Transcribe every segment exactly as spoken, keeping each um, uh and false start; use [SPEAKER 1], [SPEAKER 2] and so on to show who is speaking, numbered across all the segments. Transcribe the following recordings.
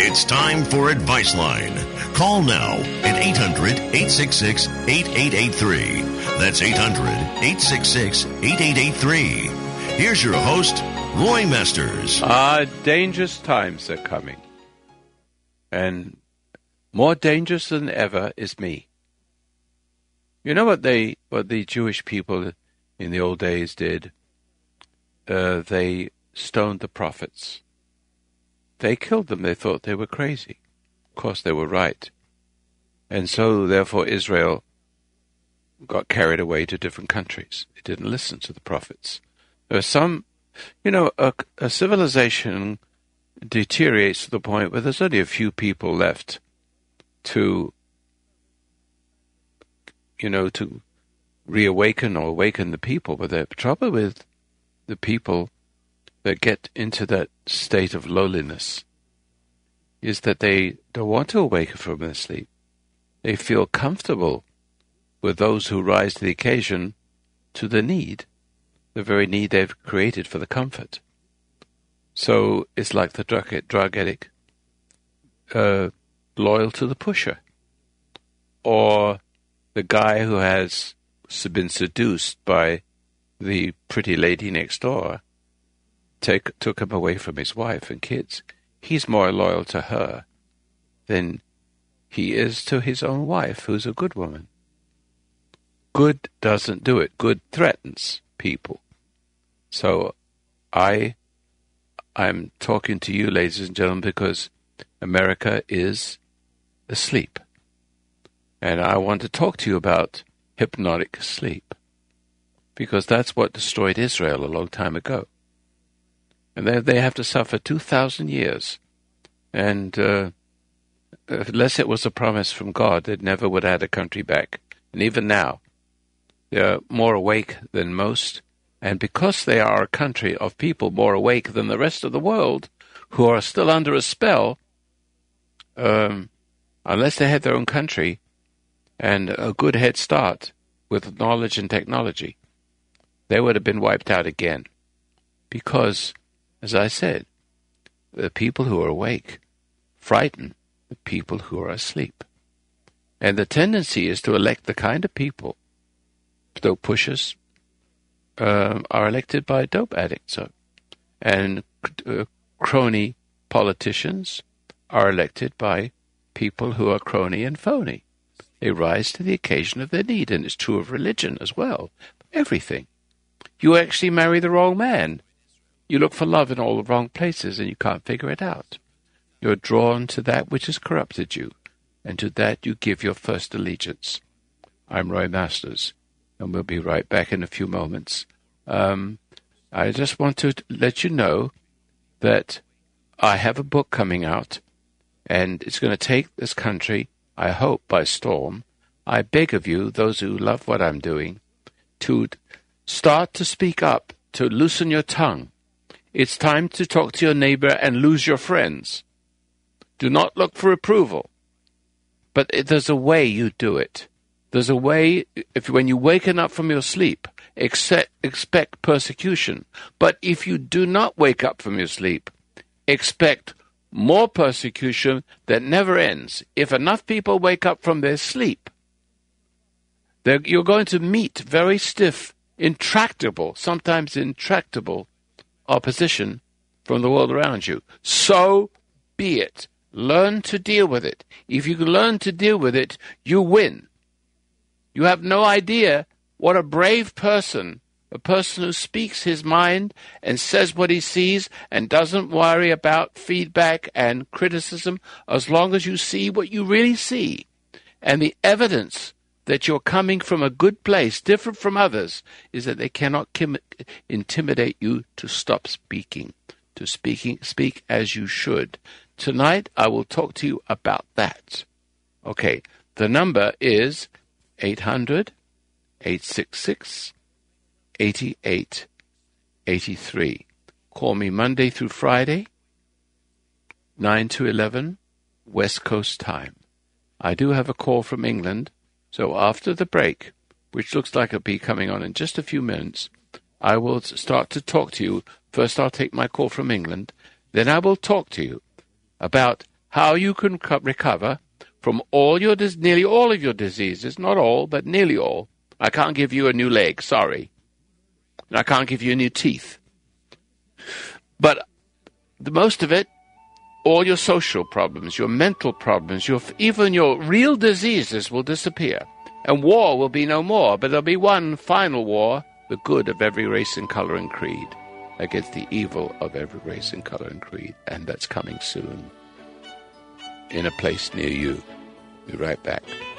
[SPEAKER 1] It's time for Advice Line. Call now at eight hundred, eight six six, eight eight eight three. That's eight hundred, eight six six, eight eight eight three. Here's your host, Roy Masters.
[SPEAKER 2] Ah, uh, dangerous times are coming. And more dangerous than ever is me. You know what they, what the Jewish people in the old days did? Uh, they stoned the prophets. They killed them. They thought they were crazy. Of course, they were right. And so, therefore, Israel got carried away to different countries. It didn't listen to the prophets. There are some, you know, a, a civilization deteriorates to the point where there's only a few people left to, you know, to reawaken or awaken the people. But the trouble with the people that get into that state of lowliness is that they don't want to awaken from their sleep. They feel comfortable with those who rise to the occasion to the need, the very need they've created for the comfort. So it's like the drug, drug addict, uh, loyal to the pusher, or the guy who has been seduced by the pretty lady next door, take, took him away from his wife and kids. He's more loyal to her than he is to his own wife, who's a good woman. Good doesn't do it. Good threatens people. So I, I'm talking to you, ladies and gentlemen, because America is asleep. And I want to talk to you about hypnotic sleep, because that's what destroyed Israel a long time ago. And they, they have to suffer two thousand years. And uh, unless it was a promise from God, they never would have had a country back. And even now, they're more awake than most. And because they are a country of people more awake than the rest of the world, who are still under a spell, um, unless they had their own country and a good head start with knowledge and technology, they would have been wiped out again. Because, as I said, the people who are awake frighten the people who are asleep. And the tendency is to elect the kind of people, dope pushers, uh, are elected by dope addicts. And uh, crony politicians are elected by people who are crony and phony. They rise to the occasion of their need, and it's true of religion as well. Everything. You actually marry the wrong man. You look for love in all the wrong places, and you can't figure it out. You're drawn to that which has corrupted you, and to that you give your first allegiance. I'm Roy Masters, and we'll be right back in a few moments. Um, I just want to let you know that I have a book coming out, and it's going to take this country, I hope, by storm. I beg of you, those who love what I'm doing, to start to speak up, to loosen your tongue. It's time to talk to your neighbor and lose your friends. Do not look for approval. But it, there's a way you do it. There's a way, if when you waken up from your sleep, accept, expect persecution. But if you do not wake up from your sleep, expect more persecution that never ends. If enough people wake up from their sleep, you're going to meet very stiff, intractable, sometimes intractable opposition from the world around you. So be it. Learn to deal with it. If you can learn to deal with it, you win. You have no idea what a brave person, a person who speaks his mind and says what he sees and doesn't worry about feedback and criticism, as long as you see what you really see. And the evidence that you're coming from a good place, different from others, is that they cannot kim- intimidate you to stop speaking, to speaking, speak as you should. Tonight, I will talk to you about that. Okay, the number is eight hundred, eight six six, eight eight eight three. Call me Monday through Friday, nine to eleven, West Coast time. I do have a call from England, so after the break, which looks like it'll be coming on in just a few minutes, I will start to talk to you. First, I'll take my call from England. Then I will talk to you about how you can co- recover from all your, dis- nearly all of your diseases, not all, but nearly all. I can't give you a new leg, sorry. And I can't give you new teeth. But the most of it, all your social problems, your mental problems, your even your real diseases will disappear. And war will be no more, but there'll be one final war, the good of every race and color and creed, against the evil of every race and color and creed. And that's coming soon, in a place near you. Be right back.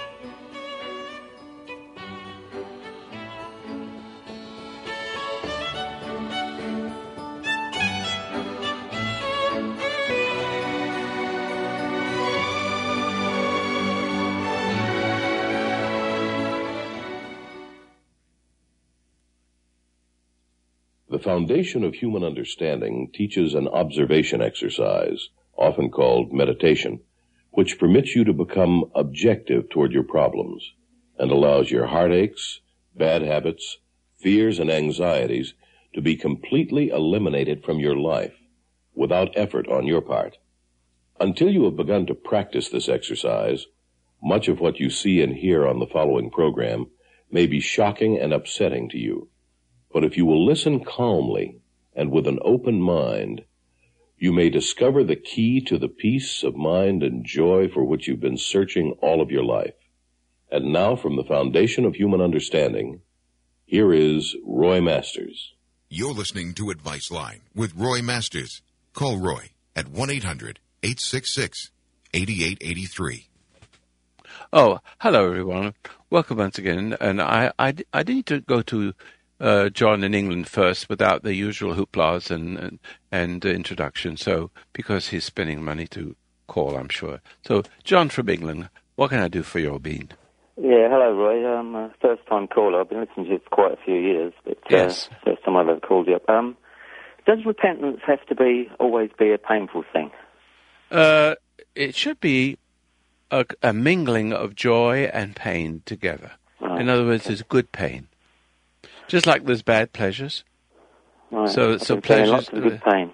[SPEAKER 3] The foundation of human understanding teaches an observation exercise, often called meditation, which permits you to become objective toward your problems and allows your heartaches, bad habits, fears, and anxieties to be completely eliminated from your life without effort on your part. Until you have begun to practice this exercise, much of what you see and hear on the following program may be shocking and upsetting to you. But if you will listen calmly and with an open mind, you may discover the key to the peace of mind and joy for which you've been searching all of your life. And now, from the foundation of human understanding, here is Roy Masters.
[SPEAKER 4] You're listening to Advice Line with Roy Masters. Call Roy at one eight hundred eight six six eight eight eight three.
[SPEAKER 2] Oh, hello, everyone. Welcome once again. And I, I, I need to go to Uh, John in England first, without the usual hooplas and and, and uh, introduction. So, because he's spending money to call, I'm sure. So, John from England, what can I do for your bean?
[SPEAKER 5] Yeah, hello, Roy. I'm a first-time caller. I've been listening to you for quite a few years, but uh,
[SPEAKER 2] yes,
[SPEAKER 5] first time I've ever called you up. Um, does repentance have to be always be a painful thing?
[SPEAKER 2] Uh, it should be a, a mingling of joy and pain together.
[SPEAKER 5] Right.
[SPEAKER 2] In other words, there's good pain. Just like there's bad pleasures.
[SPEAKER 5] Right.
[SPEAKER 2] So,
[SPEAKER 5] I've
[SPEAKER 2] so
[SPEAKER 5] been feeling
[SPEAKER 2] pleasures.
[SPEAKER 5] Lots of good pain.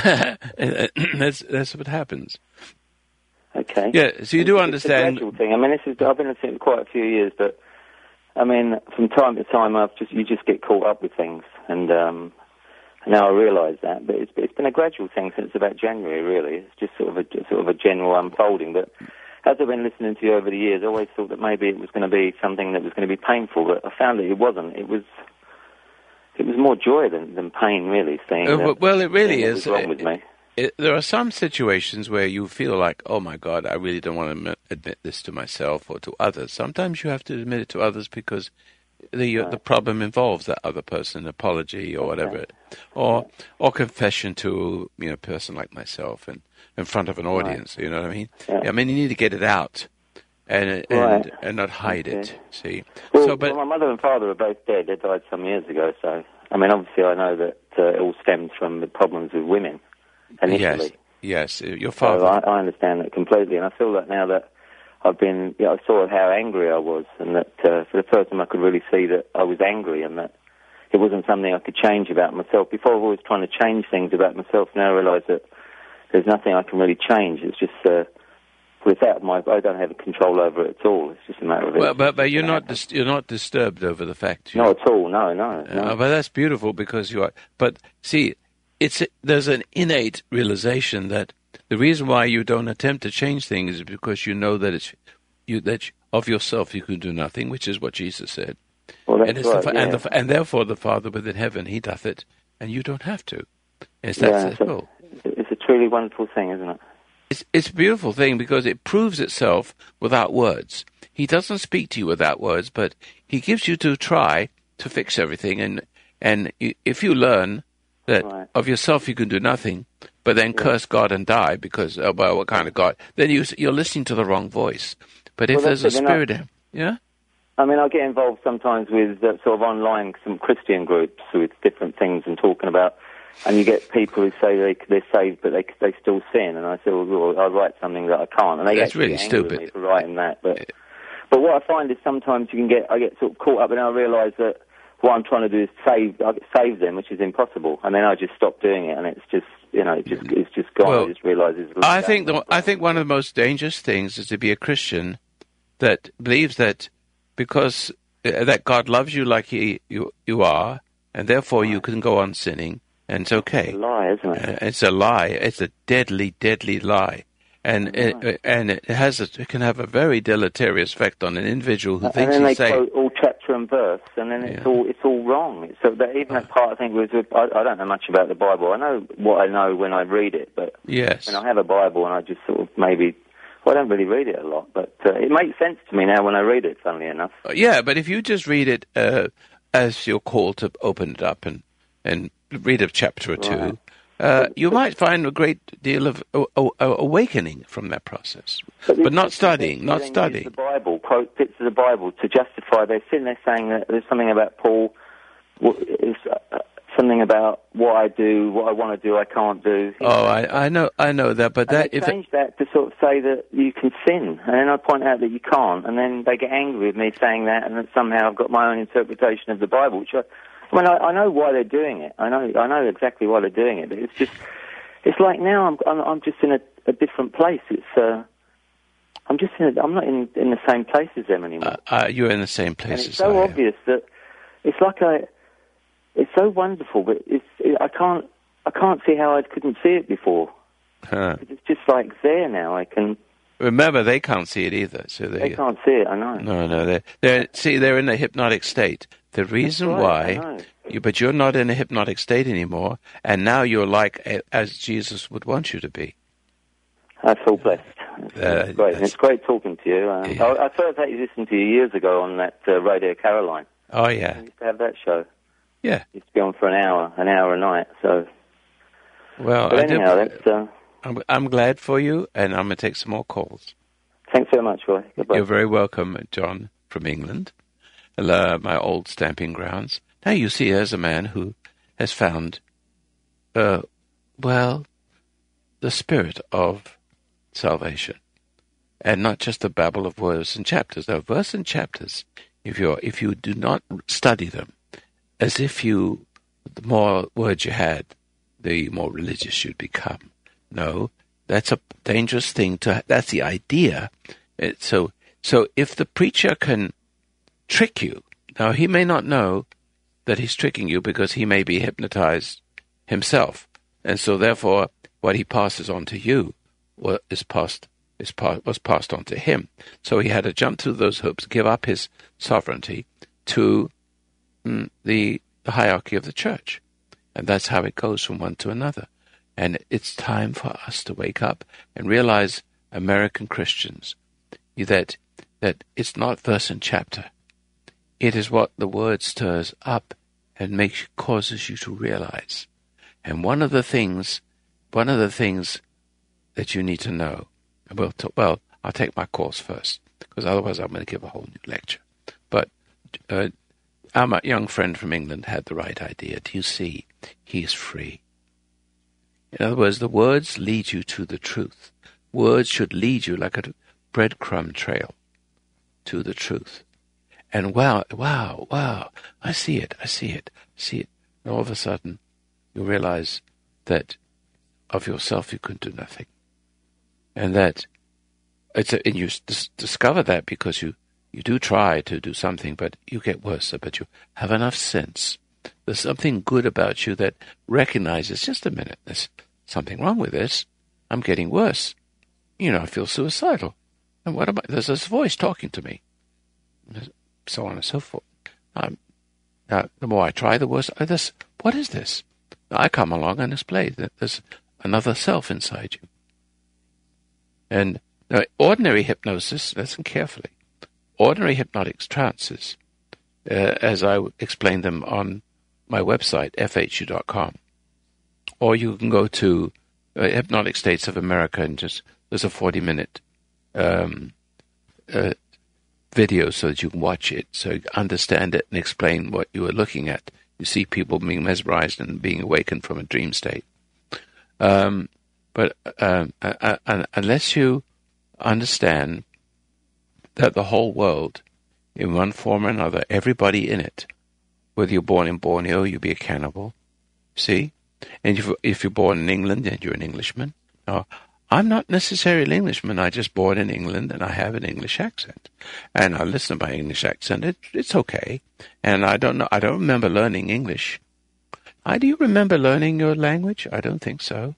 [SPEAKER 2] that's that's what happens.
[SPEAKER 5] Okay.
[SPEAKER 2] Yeah. So you do
[SPEAKER 5] it's,
[SPEAKER 2] understand.
[SPEAKER 5] It's a gradual thing. I mean, this is I've been listening for quite a few years, but I mean, from time to time, I've just you just get caught up with things, and um, now I realise that. But it's it's been a gradual thing since about January. Really, it's just sort of a sort of a general unfolding, but. As I've been listening to you over the years, I always thought that maybe it was going to be something that was going to be painful, but I found that it wasn't. It was it was more joy than, than pain, really, seeing
[SPEAKER 2] uh,
[SPEAKER 5] that,
[SPEAKER 2] well, it really is.
[SPEAKER 5] What was wrong with
[SPEAKER 2] it,
[SPEAKER 5] me.
[SPEAKER 2] It, there are some situations where you feel like, oh, my God, I really don't want to admit, admit this to myself or to others. Sometimes you have to admit it to others because the right. the problem involves that other person, apology or whatever,
[SPEAKER 5] okay.
[SPEAKER 2] or or confession to you know, a person like myself and in front of an audience, right. You know what I mean?
[SPEAKER 5] Yeah.
[SPEAKER 2] I mean, you need to get it out and and,
[SPEAKER 5] right.
[SPEAKER 2] and not hide
[SPEAKER 5] okay.
[SPEAKER 2] it, see?
[SPEAKER 5] Well,
[SPEAKER 2] so, but,
[SPEAKER 5] well, my mother and father are both dead. They died some years ago, so, I mean, obviously I know that uh, it all stems from the problems with women initially.
[SPEAKER 2] Yes, yes, your father.
[SPEAKER 5] So I, I understand that completely, and I feel that now that I've been, you know, I saw how angry I was, and that uh, for the first time I could really see that I was angry and that it wasn't something I could change about myself. Before I was always trying to change things about myself, now I realise that there's nothing I can really change. It's just uh, without my, I don't have control over it at all. It's just a matter of.
[SPEAKER 2] Well,
[SPEAKER 5] it.
[SPEAKER 2] but but you're not dis- you're not disturbed over the fact.
[SPEAKER 5] Not at all. No, no. no.
[SPEAKER 2] Uh, but that's beautiful because you are. But see, it's there's an innate realization that the reason why you don't attempt to change things is because you know that it's you that of yourself you can do nothing, which is what Jesus said.
[SPEAKER 5] Well, that's
[SPEAKER 2] and, it's
[SPEAKER 5] right,
[SPEAKER 2] the,
[SPEAKER 5] yeah.
[SPEAKER 2] and, the, and therefore the Father within heaven, He doth it, and you don't have to. It's that
[SPEAKER 5] yeah,
[SPEAKER 2] simple.
[SPEAKER 5] It's a truly wonderful thing, isn't it?
[SPEAKER 2] It's, it's a beautiful thing because it proves itself without words. He doesn't speak to you without words, but He gives you to try to fix everything. And and if you learn that
[SPEAKER 5] right.
[SPEAKER 2] of yourself you can do nothing, but then yeah. curse God and die because, oh, well, what kind of God? Then you, you're listening to the wrong voice. But if
[SPEAKER 5] well,
[SPEAKER 2] there's a
[SPEAKER 5] it,
[SPEAKER 2] spirit,
[SPEAKER 5] I,
[SPEAKER 2] in, yeah?
[SPEAKER 5] I mean, I get involved sometimes with uh, sort of online, some Christian groups with different things and talking about, and you get people who say they, they're saved, but they they still sin, and I say, well, well I write something that I can't, and they
[SPEAKER 2] That's
[SPEAKER 5] get
[SPEAKER 2] really
[SPEAKER 5] angry
[SPEAKER 2] stupid.
[SPEAKER 5] With me for writing that. But but what I find is sometimes you can get, I get sort of caught up, and I realise that what I'm trying to do is save, I save them, which is impossible, and then I just stop doing it, and it's just, you know, it just it's just gone.
[SPEAKER 2] Well,
[SPEAKER 5] I just realised it's.
[SPEAKER 2] I think the, I think one of the most dangerous things is to be a Christian that believes that because uh, that God loves you like he you you are, and therefore you can go on sinning, and it's okay.
[SPEAKER 5] It's a lie, isn't it?
[SPEAKER 2] Uh, it's a lie. It's a deadly, deadly lie. And it, uh, and it has a, it can have a very deleterious effect on an individual who
[SPEAKER 5] and
[SPEAKER 2] thinks
[SPEAKER 5] then they
[SPEAKER 2] he's safe.
[SPEAKER 5] quote all chapter and verse, and then it's
[SPEAKER 2] Yeah.
[SPEAKER 5] all it's all wrong. It's, so that even that part, I think, was I, I don't know much about the Bible. I know what I know when I read it, but
[SPEAKER 2] Yes.
[SPEAKER 5] and I have a Bible, and I just sort of maybe. Well, I don't really read it a lot, but uh, it makes sense to me now when I read it. Funnily enough.
[SPEAKER 2] Yeah, but if you just read it uh, as you're called to open it up and and read a chapter or two.
[SPEAKER 5] Right.
[SPEAKER 2] Uh, you might find a great deal of uh, uh, awakening from that process, but,
[SPEAKER 5] but
[SPEAKER 2] not studying, not
[SPEAKER 5] Use
[SPEAKER 2] studying.
[SPEAKER 5] the Bible, quote bits of the Bible to justify. They're sitting there saying that there's something about Paul, is uh, something about what I do, what I want to do, I can't do.
[SPEAKER 2] Oh, I, I know, I know that, but
[SPEAKER 5] and
[SPEAKER 2] that
[SPEAKER 5] they
[SPEAKER 2] if
[SPEAKER 5] change that to sort of say that you can sin, and then I point out that you can't, and then they get angry with me saying that, and that somehow I've got my own interpretation of the Bible, which I. I mean, I, I know why they're doing it. I know, I know exactly why they're doing it. But it's just, it's like now I'm, I'm, I'm just in a, a different place. It's, uh, I'm just in, a, I'm not in, in the same place as them anymore.
[SPEAKER 2] uh, uh, you're in the same place
[SPEAKER 5] and
[SPEAKER 2] as
[SPEAKER 5] it's so
[SPEAKER 2] I
[SPEAKER 5] obvious that it's like I, it's so wonderful, but it's, it, I can't, I can't see how I couldn't see it before.
[SPEAKER 2] am. Huh.
[SPEAKER 5] It's just like there now. I can.
[SPEAKER 2] Remember, they can't see it either. So they,
[SPEAKER 5] They can't see it. I know.
[SPEAKER 2] No, no, they they see they're in a hypnotic state. The reason
[SPEAKER 5] right, I
[SPEAKER 2] why,
[SPEAKER 5] know.
[SPEAKER 2] you, but you're not in a hypnotic state anymore, and now you're like a, as Jesus would want you to be.
[SPEAKER 5] I feel blessed. It's,
[SPEAKER 2] Uh,
[SPEAKER 5] it's great. And it's great talking to you. Um,
[SPEAKER 2] Yeah.
[SPEAKER 5] I, I first had you listen to you years ago on that uh, Radio Caroline.
[SPEAKER 2] Oh
[SPEAKER 5] I
[SPEAKER 2] yeah,
[SPEAKER 5] used to have that show.
[SPEAKER 2] yeah.
[SPEAKER 5] It used to be on for an hour, an hour a night. So,
[SPEAKER 2] Well,
[SPEAKER 5] but
[SPEAKER 2] I did-
[SPEAKER 5] anyhow, that's. Uh,
[SPEAKER 2] I'm, I'm glad for you, and I'm gonna take some more calls.
[SPEAKER 5] thanks very much, Roy. Goodbye.
[SPEAKER 2] You're very welcome, John from England, uh, my old stamping grounds. Now you see, as a man who has found, uh, well, the spirit of salvation, and not just a babble of words and chapters. Now, verse and chapters, if you if you do not study them, as if you, the more words you had, the more religious you'd become. No, that's a dangerous thing to. That's the idea. It, so, so if the preacher can trick you, now he may not know that he's tricking you because he may be hypnotized himself, and so therefore what he passes on to you wa- is passed is pa- was passed on to him. So he had to jump through those hoops, give up his sovereignty to mm, the, the hierarchy of the church, and that's how it goes from one to another. And it's time for us to wake up and realize, American Christians, that that it's not verse and chapter. It is what the word stirs up and makes causes you to realize. And one of the things, one of the things that you need to know. Well, to, well, I'll take my course first, because otherwise I'm going to give a whole new lecture. But uh, our young friend from England had the right idea. Do you see? He's free. In other words, the words lead you to the truth. Words should lead you like a breadcrumb trail to the truth. And wow, wow, wow, I see it, I see it, I see it. And all of a sudden, you realize that of yourself you can do nothing. And that, it's a, and you dis- discover that because you, you do try to do something, but you get worse, but you have enough sense. There's something good about you that recognizes, just a minute, there's something wrong with this. I'm getting worse. You know, I feel suicidal. And what am I? There's this voice talking to me. So on and so forth. Um, uh, the more I try, the worse. Uh, this, what is this? I come along and explain that there's another self inside you. And uh, ordinary hypnosis, listen carefully, ordinary hypnotic trances, uh, as I explained them on my website, f h u dot com. Or you can go to uh, Hypnotic States of America and just, there's a forty-minute um, uh, video so that you can watch it, so you understand it and explain what you are looking at. You see people being mesmerized and being awakened from a dream state. Um, but um, uh, uh, unless you understand that the whole world, in one form or another, everybody in it, whether you're born in Borneo, you'll be a cannibal. See? And if, if you're born in England, then you're an Englishman. Now, I'm not necessarily an Englishman. I just born in England, and I have an English accent. And I listen to my English accent. It, it's okay. And I don't know. I don't remember learning English. I do you remember learning your language? I don't think so.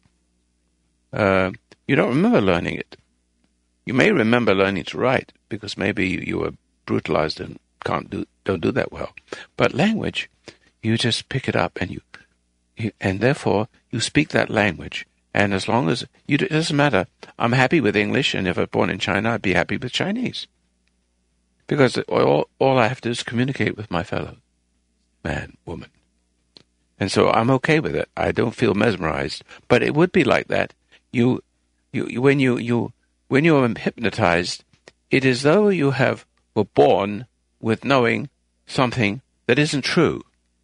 [SPEAKER 2] Uh, you don't remember learning it. You may remember learning to write because maybe you, you were brutalized and can't do don't do that well. But language, you just pick it up and you, you and therefore you speak that language. And as long as you, it doesn't matter. I'm happy with English, and if I'm born in China, I'd be happy with Chinese, because all all I have to do is communicate with my fellow man, woman, and so I'm okay with it. I don't feel mesmerized, but it would be like that. You, you, you when you you when you are hypnotized, it is though you have were born with knowing something that isn't true,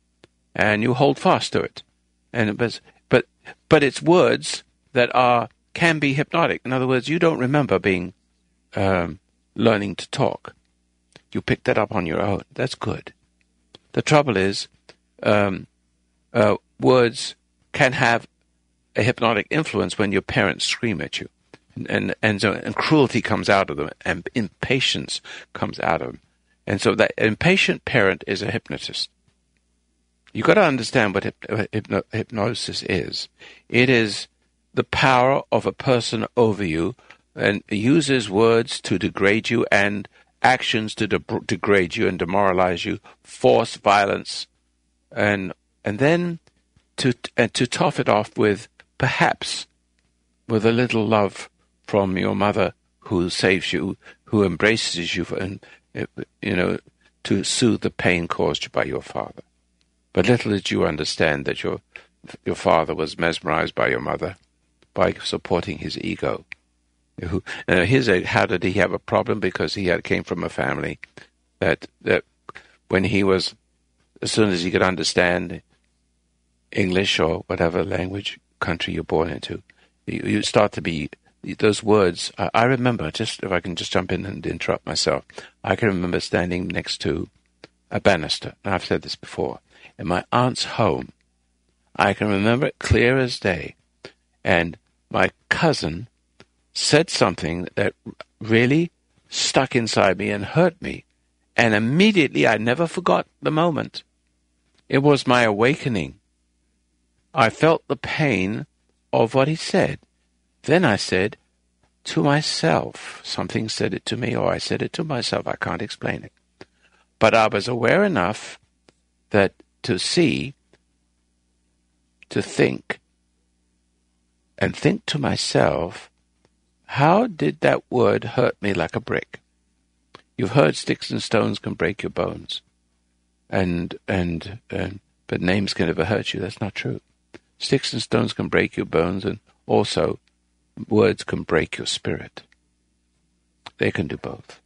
[SPEAKER 2] and you hold fast to it, and but. But but it's words that are can be hypnotic. In other words, you don't remember being um, learning to talk. You picked that up on your own. That's good. The trouble is, um, uh, words can have a hypnotic influence when your parents scream at you, and and and, so, and cruelty comes out of them, and impatience comes out of them, and so that impatient parent is a hypnotist. You've got to understand what hypno- hypnosis is. It is the power of a person over you, and uses words to degrade you and actions to de- degrade you and demoralize you, force, violence, and and then to and to top it off with perhaps with a little love from your mother, who saves you, who embraces you, and you know, to soothe the pain caused by your father. But little did you understand that your your father was mesmerized by your mother, by supporting his ego. Who, uh, here's a, how did he have a problem? Because he had, came from a family that that when he was, as soon as he could understand English or whatever language country you're born into, you, you start to be those words. I, I remember, just if I can just jump in and interrupt myself, I can remember standing next to a banister, and I've said this before. In my aunt's home, I can remember it clear as day, and my cousin said something that really stuck inside me and hurt me, and immediately I never forgot the moment. It was my awakening. I felt the pain of what he said. Then I said to myself, something said it to me, or I said it to myself, I can't explain it. But I was aware enough that to see, to think, and think to myself, how did that word hurt me like a brick? You've heard sticks and stones can break your bones, and and, and but names can never hurt you. That's not true. Sticks and stones can break your bones, and also words can break your spirit. They can do both.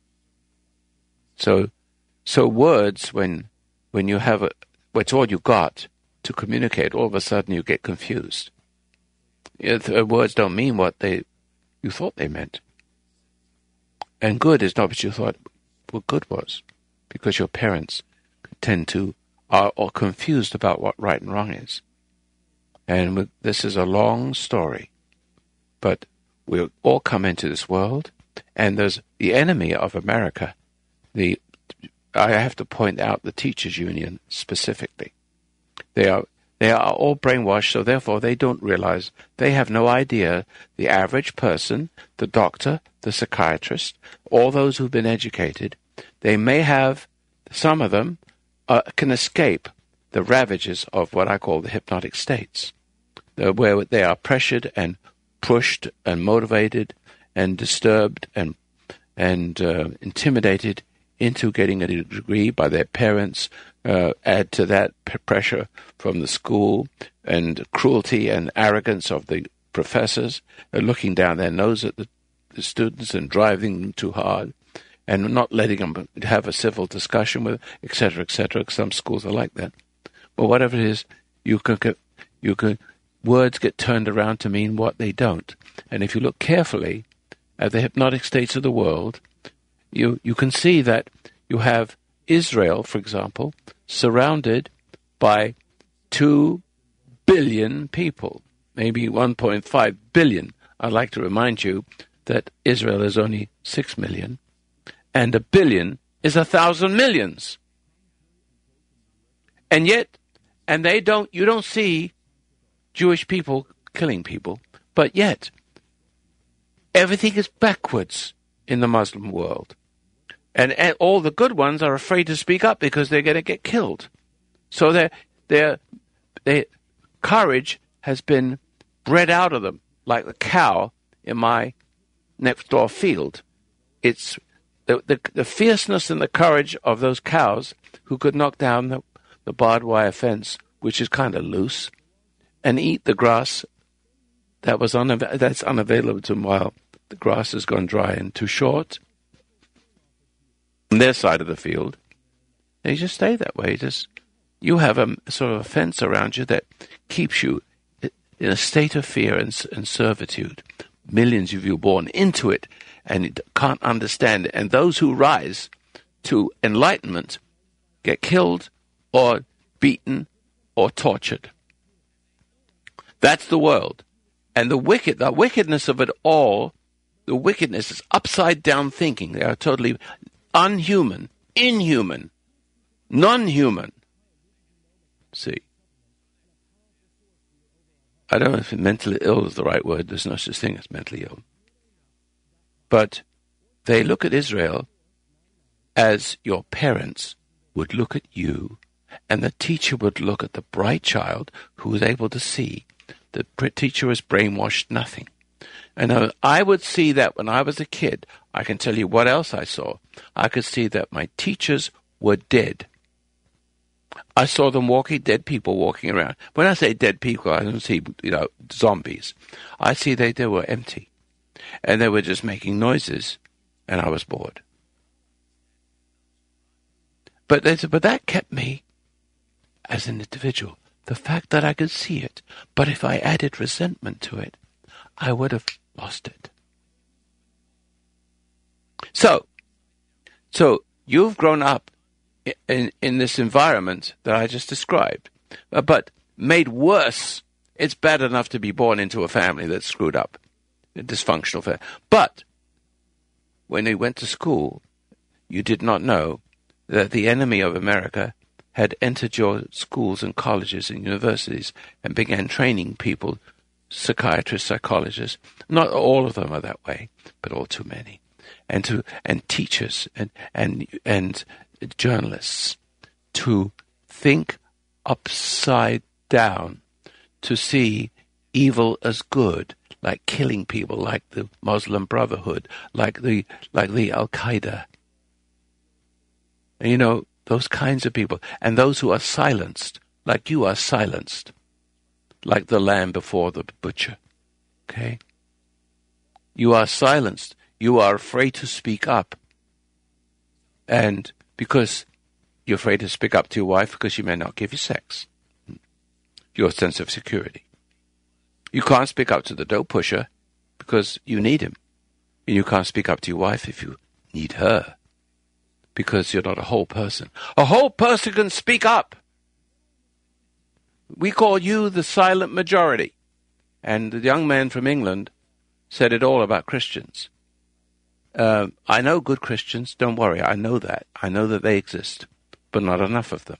[SPEAKER 2] So, so words, when when you have a, it's all you got to communicate, all of a sudden you get confused. If, uh, words don't mean what they you thought they meant. And good is not what you thought what good was, because your parents tend to are, are confused about what right and wrong is. And with, this is a long story, but we all come into this world, and there's the enemy of America. The I have to point out the teachers' union specifically. They are they are all brainwashed, so therefore they don't realize, they have no idea the average person, the doctor, the psychiatrist, all those who've been educated, they may have, some of them uh, can escape the ravages of what I call the hypnotic states, where they are pressured and pushed and motivated and disturbed and and uh, intimidated into getting a degree by their parents, uh, add to that p- pressure from the school and cruelty and arrogance of the professors, uh, looking down their nose at the, the students and driving them too hard and not letting them have a civil discussion with, et cetera, et cetera. Some schools are like that. But whatever it is, you can, you can, words get turned around to mean what they don't. And if you look carefully at the hypnotic states of the world, You you can see that you have Israel, for example, surrounded by two billion people, maybe one point five billion. I'd like to remind you that Israel is only six million, and a billion is a thousand millions. And yet, and they don't, you don't see Jewish people killing people, but yet, everything is backwards in the Muslim world. And, and all the good ones are afraid to speak up because they're going to get killed. So their their their courage has been bred out of them, like the cow in my next door field. It's the, the the fierceness and the courage of those cows who could knock down the, the barbed wire fence, which is kind of loose, and eat the grass that was unav- that's unavailable to them while the grass has gone dry and too short on their side of the field. They just stay that way. Just you have a sort of a fence around you that keeps you in a state of fear and, and servitude. Millions of you born into it and can't understand it. And those who rise to enlightenment get killed or beaten or tortured. That's the world. And the wicked, the wickedness of it all, the wickedness is upside down thinking. They are totally unhuman, inhuman, non-human. See, I don't know if mentally ill is the right word. There's no such thing as mentally ill. But they look at Israel as your parents would look at you, and the teacher would look at the bright child who was able to see the teacher has brainwashed nothing. And I would see that when I was a kid. I can tell you what else I saw. I could see that my teachers were dead. I saw them walking, dead people walking around. When I say dead people, I don't see, you know, zombies. I see they, they were empty. And they were just making noises, and I was bored. But, but that kept me as an individual. The fact that I could see it. But if I added resentment to it, I would have lost it. So, so you've grown up in, in this environment that I just described, uh, but made worse. It's bad enough to be born into a family that's screwed up, a dysfunctional family. But when you went to school, you did not know that the enemy of America had entered your schools and colleges and universities and began training people, psychiatrists, psychologists. Not all of them are that way, but all too many. And to and teachers and and and journalists to think upside down, to see evil as good, like killing people, like the Muslim Brotherhood, like the like the Al Qaeda. You know, those kinds of people, and those who are silenced, like you are silenced, like the lamb before the butcher. Okay? You are silenced. You are afraid to speak up. And because you're afraid to speak up to your wife because she may not give you sex. Your sense of security. You can't speak up to the dope pusher because you need him. And you can't speak up to your wife if you need her. Because you're not a whole person. A whole person can speak up. We call you the silent majority. And the young man from England said it all about Christians. Uh, I know good Christians, don't worry, I know that. I know that they exist, but not enough of them.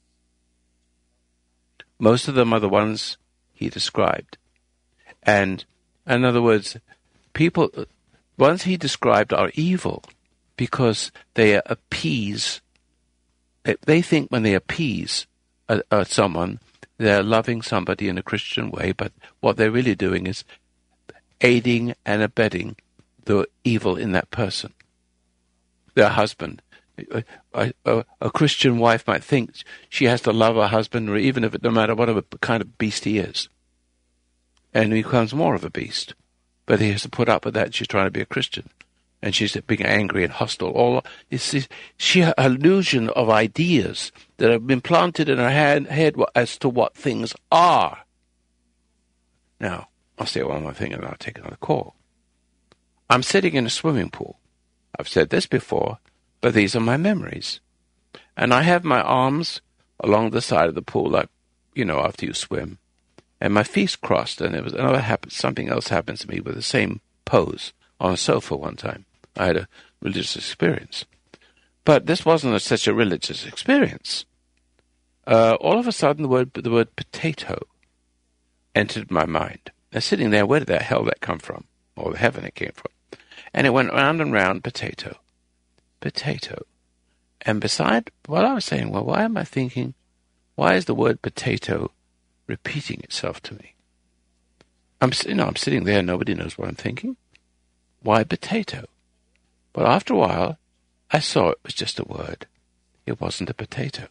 [SPEAKER 2] Most of them are the ones he described. And, in other words, people, ones he described are evil because they appease, they, they think when they appease uh, uh, someone, they're loving somebody in a Christian way, but what they're really doing is aiding and abetting the evil in that person. Their husband. A, a, a Christian wife might think she has to love her husband, or even if it, no matter what kind of beast he is. And he becomes more of a beast. But he has to put up with that. She's trying to be a Christian. And she's being angry and hostile. All it's this sheer illusion of ideas that have been planted in her head, head as to what things are. Now, I'll say one more thing and I'll take another call. I'm sitting in a swimming pool. I've said this before, but these are my memories. And I have my arms along the side of the pool, like, you know, after you swim. and my feet crossed, and there was another happen, something else happened to me with the same pose on a sofa one time. I had a religious experience. But this wasn't a, such a religious experience. Uh, all of a sudden, the word the word potato entered my mind. Now, sitting there, where did that hell that come from? Or the heaven it came from? And it went round and round, potato, potato. And beside, while I was saying, well, why am I thinking, why is the word potato repeating itself to me? I'm, you know, I'm sitting there, nobody knows what I'm thinking. Why potato? But after a while, I saw it was just a word. It wasn't a potato.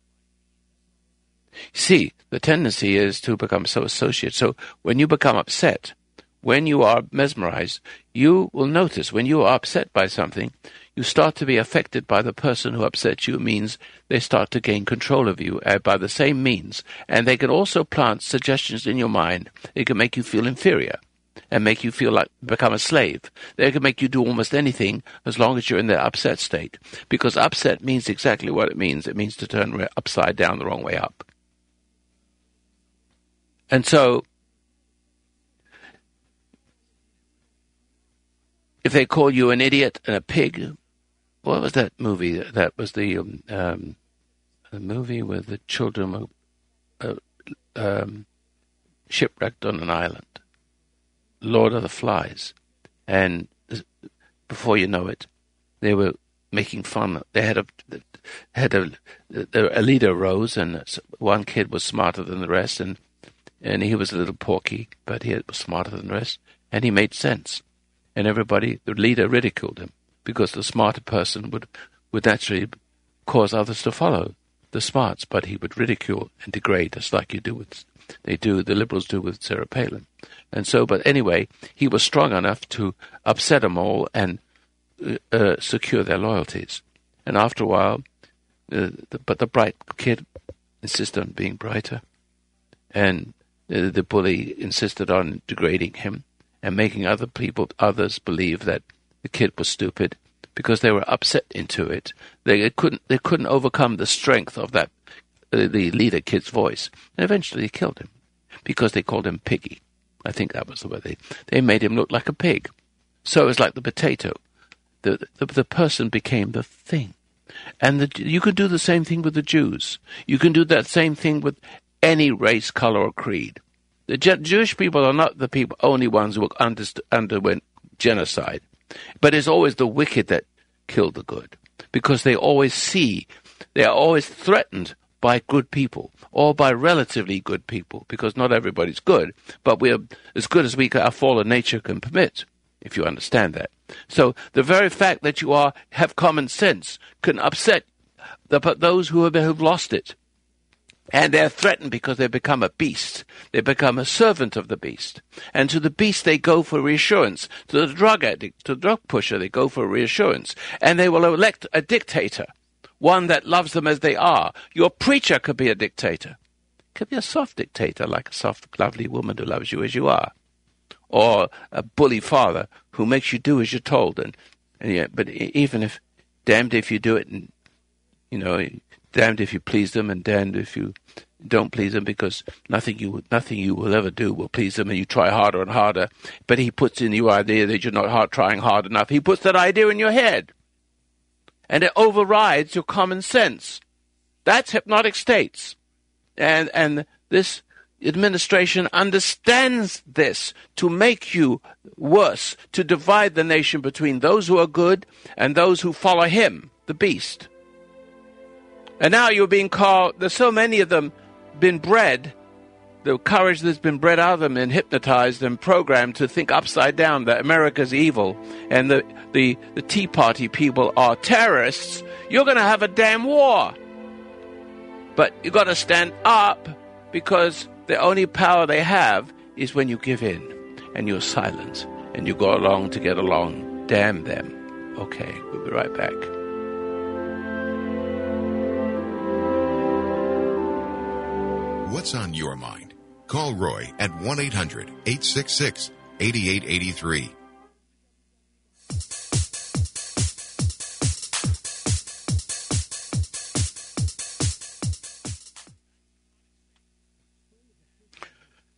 [SPEAKER 2] See, the tendency is to become so associated. So when you become upset, when you are mesmerized, you will notice when you are upset by something, you start to be affected by the person who upsets you. It means they start to gain control of you uh, by the same means. And they can also plant suggestions in your mind. It can make you feel inferior and make you feel like become a slave. They can make you do almost anything as long as you're in that upset state. Because upset means exactly what it means. It means to turn upside down the wrong way up. And so, if they call you an idiot and a pig, what was that movie? That was the um, um, the movie where the children were uh, um, shipwrecked on an island, Lord of the Flies. And before you know it, they were making fun. They had a had a, a leader rose, and one kid was smarter than the rest, and And he was a little porky, but he was smarter than the rest, and he made sense. And everybody, the leader ridiculed him, because the smarter person would, would naturally cause others to follow the smarts, but he would ridicule and degrade, just like you do with, they do, the liberals do with Sarah Palin. And so, but anyway, he was strong enough to upset them all and uh, secure their loyalties. And after a while, uh, the, but the bright kid insisted on being brighter, and The, the bully insisted on degrading him and making other people, others believe that the kid was stupid because they were upset into it. They couldn't, they couldn't overcome the strength of that, uh, the leader kid's voice. And eventually they killed him because they called him Piggy. I think that was the way they, they made him look like a pig. So it was like the potato. The, the, the person became the thing. And the, you could do the same thing with the Jews. You can do that same thing with any race, color, or creed. The Je- Jewish people are not the people only ones who underst- underwent genocide, but it's always the wicked that kill the good, because they always see, they are always threatened by good people, or by relatively good people, because not everybody's good, but we're as good as we can, our fallen nature can permit, if you understand that. So the very fact that you are have common sense can upset the, those who have, who've lost it. And they're threatened because they become a beast. They become a servant of the beast. And to the beast they go for reassurance. To the drug addict, to the drug pusher, they go for reassurance. And they will elect a dictator, one that loves them as they are. Your preacher could be a dictator. Could be a soft dictator, like a soft, lovely woman who loves you as you are. Or a bully father who makes you do as you're told. And, and yeah, but even if, damned if you do it, and, you know, damned if you please them, and damned if you don't please them, because nothing you nothing you will ever do will please them, and you try harder and harder. But he puts in your idea that you're not hard, trying hard enough. He puts that idea in your head, and it overrides your common sense. That's hypnotic states, and and this administration understands this to make you worse, to divide the nation between those who are good and those who follow him, the beast. And now you're being called, there's so many of them been bred, the courage that's been bred out of them and hypnotized and programmed to think upside down that America's evil and the, the, the Tea Party people are terrorists. You're going to have a damn war. But you got to stand up, because the only power they have is when you give in and you're silent and you go along to get along. Damn them. Okay, we'll be right back.
[SPEAKER 4] What's on your mind? Call Roy at one eight hundred eight six six eight eight eight three.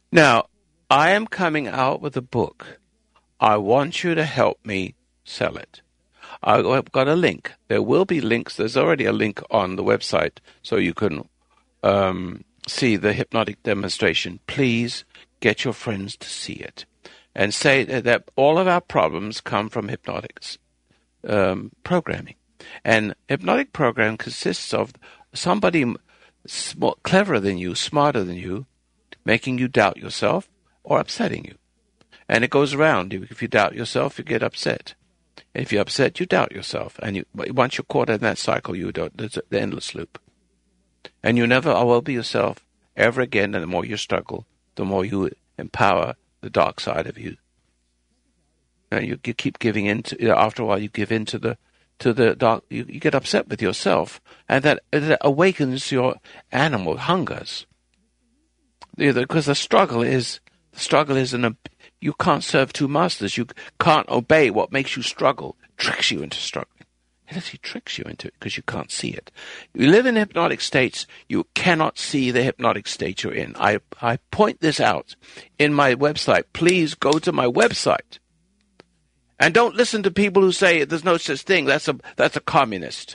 [SPEAKER 2] Now, I am coming out with a book. I want you to help me sell it. I've got a link. There will be links. There's already a link on the website so you can um, see the hypnotic demonstration. Please get your friends to see it and say that all of our problems come from hypnotics um, programming. And hypnotic program consists of somebody sm- cleverer than you, smarter than you, making you doubt yourself or upsetting you. And it goes around. If you doubt yourself, you get upset. If you're upset, you doubt yourself. And you, once you're caught in that cycle, you don't. There's the endless loop. And you never will be yourself ever again. And the more you struggle, the more you empower the dark side of you. And you, you keep giving in to, you know, after a while, you give in to the, to the dark, you, you get upset with yourself. And that, that awakens your animal hungers. Because the struggle is, the struggle is an, you can't serve two masters. You can't obey what makes you struggle, tricks you into struggling. It actually tricks you into it because you can't see it. You live in hypnotic states, you cannot see the hypnotic state you're in. I, I point this out in my website. Please go to my website. And don't listen to people who say there's no such thing. That's a, that's a communist.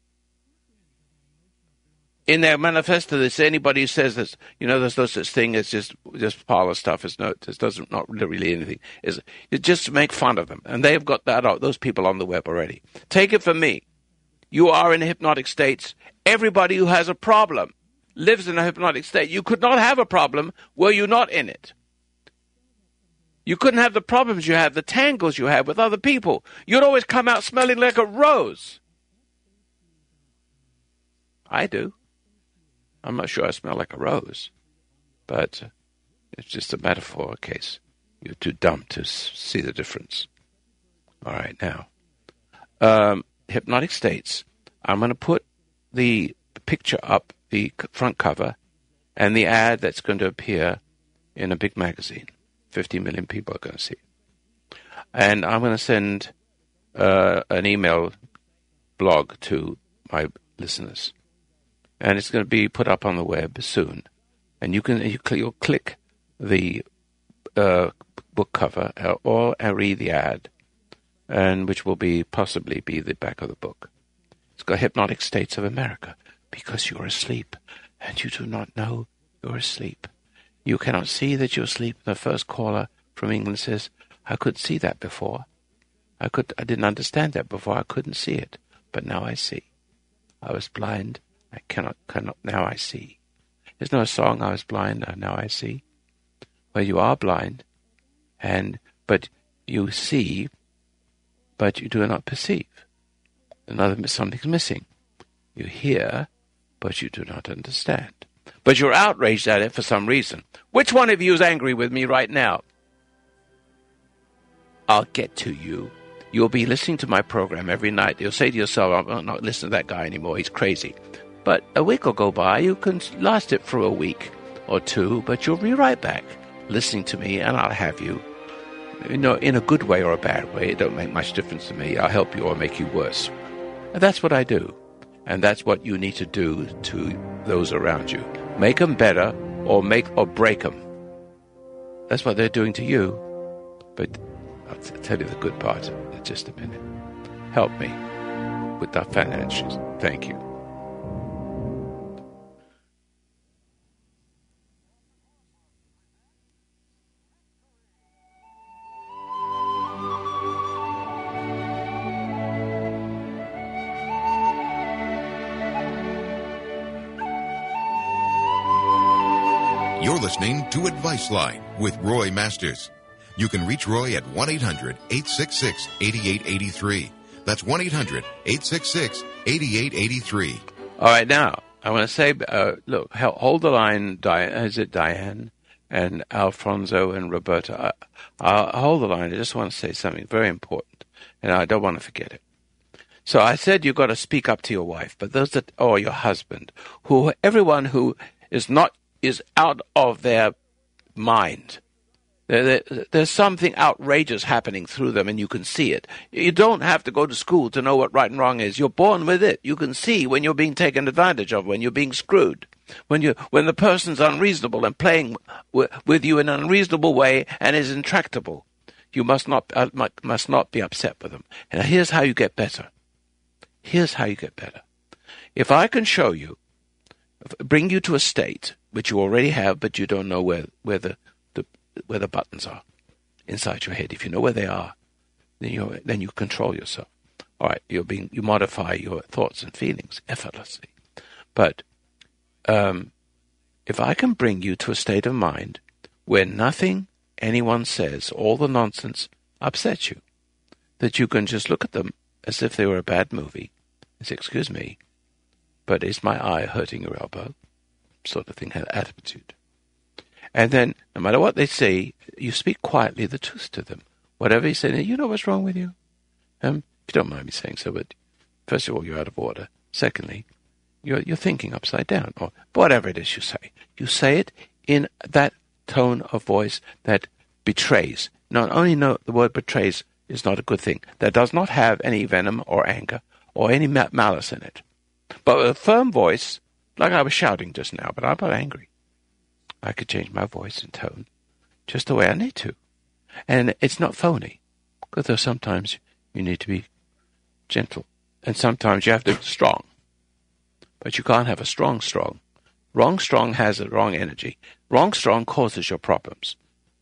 [SPEAKER 2] In their manifesto, they say anybody who says this, you know, there's no such thing as just just parlor stuff. It's no, it doesn't not really anything. Is it just to make fun of them? And they have got that out. Those people on the web already. Take it from me. You are in hypnotic states. Everybody who has a problem lives in a hypnotic state. You could not have a problem were you not in it. You couldn't have the problems you have, the tangles you have with other people. You'd always come out smelling like a rose. I do. I'm not sure I smell like a rose, but it's just a metaphor case. You're too dumb to see the difference. All right, now, um, hypnotic states. I'm going to put the picture up, the front cover, and the ad that's going to appear in a big magazine. fifty million people are going to see it. And I'm going to send uh, an email blog to my listeners. And it's going to be put up on the web soon. And you can you cl- you'll click the uh, book cover or uh, read the ad, and which will be possibly be the back of the book. It's got Hypnotic States of America, because you're asleep and you do not know you're asleep. You cannot see that you're asleep. The first caller from England says, I could see that before. I could I didn't understand that before. I couldn't see it, but now I see. I was blind. I cannot, cannot, now I see. There's no song, I was blind, now I see. Well, you are blind, and, but you see, but you do not perceive. Another, something's missing. You hear, but you do not understand. But you're outraged at it for some reason. Which one of you is angry with me right now? I'll get to you. You'll be listening to my program every night. You'll say to yourself, I'm not listening to that guy anymore, he's crazy. But a week will go by, you can last it for a week or two, but you'll be right back listening to me, and I'll have you. You know, in a good way or a bad way, it don't make much difference to me. I'll help you or make you worse. And that's what I do. And that's what you need to do to those around you. Make them better or make or break them. That's what they're doing to you. But I'll t- tell you the good part in just a minute. Help me with the financials. Thank you.
[SPEAKER 4] You're listening to Advice Line with Roy Masters. You can reach Roy at one eight hundred eight six six eight eight eight three. That's one eight hundred eight six six eight eight eight three.
[SPEAKER 2] All right, now, I want to say, uh, look, hold the line, Diane, is it Diane and Alfonso and Roberta? I'll hold the line. I just want to say something very important, and I don't want to forget it. So I said you've got to speak up to your wife, but those that, or your husband, who, everyone who is not, is out of their mind. There, there, there's something outrageous happening through them, and you can see it. You don't have to go to school to know what right and wrong is. You're born with it. You can see when you're being taken advantage of, when you're being screwed. When you when the person's unreasonable and playing w- with you in an unreasonable way and is intractable, you must not uh, must not be upset with them. And here's how you get better. Here's how you get better. If I can show you, bring you to a state which you already have, but you don't know where where the, the where the buttons are inside your head. If you know where they are, then you then you control yourself. All right, you're being you modify your thoughts and feelings effortlessly. But um, if I can bring you to a state of mind where nothing anyone says, all the nonsense, upsets you, that you can just look at them as if they were a bad movie, and say, excuse me, but is my eye hurting your elbow? Sort of thing, have attitude. And then, no matter what they say, you speak quietly the truth to them. Whatever you say, you know what's wrong with you? Um, if you don't mind me saying so, but first of all, you're out of order. Secondly, you're, you're thinking upside down, or whatever it is you say. You say it in that tone of voice that betrays. Not only know the word betrays is not a good thing. That does not have any venom or anger or any malice in it. But with a firm voice, like I was shouting just now, but I'm not angry. I could change my voice and tone just the way I need to. And it's not phony, because there's sometimes you need to be gentle, and sometimes you have to be strong. But you can't have a strong strong. Wrong strong has a wrong energy. Wrong strong causes your problems.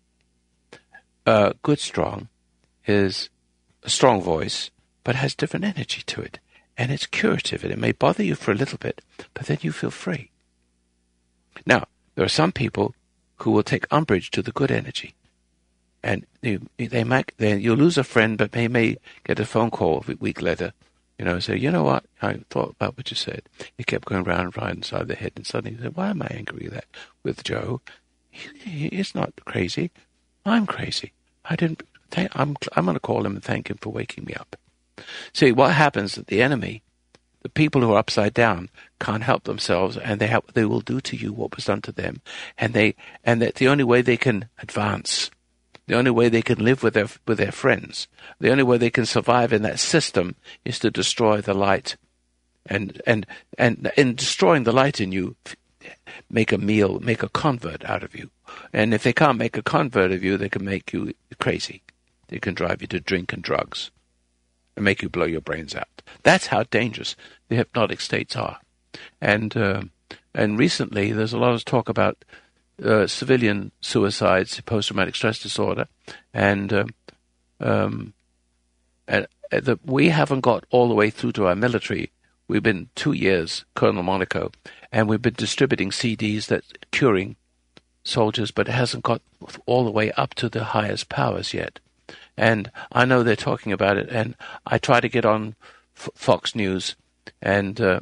[SPEAKER 2] Uh, good strong is a strong voice, but has different energy to it. And it's curative, and it may bother you for a little bit, but then you feel free. Now, there are some people who will take umbrage to the good energy. And they, they might, they, you'll lose a friend, but they may get a phone call a week later, you know, say, you know what, I thought about what you said. It kept going round and round inside their head, and suddenly they said, why am I angry with that with Joe? He, he, he's not crazy. I'm crazy. I didn't, th- I'm, I'm going to call him and thank him for waking me up. See, what happens is the enemy, the people who are upside down, can't help themselves, and they have, they will do to you what was done to them, and they and that the only way they can advance, the only way they can live with their with their friends, the only way they can survive in that system is to destroy the light, and and and in destroying the light in you, make a meal, make a convert out of you, and if they can't make a convert of you, they can make you crazy. They can drive you to drink and drugs and make you blow your brains out. That's how dangerous the hypnotic states are. And uh, and recently, there's a lot of talk about uh, civilian suicides, post-traumatic stress disorder, and um, um, and uh, the, we haven't got all the way through to our military. We've been two years, Colonel Monaco, and we've been distributing C Ds that curing soldiers, but it hasn't got all the way up to the highest powers yet. And I know they're talking about it, and I try to get on F- Fox News, and uh,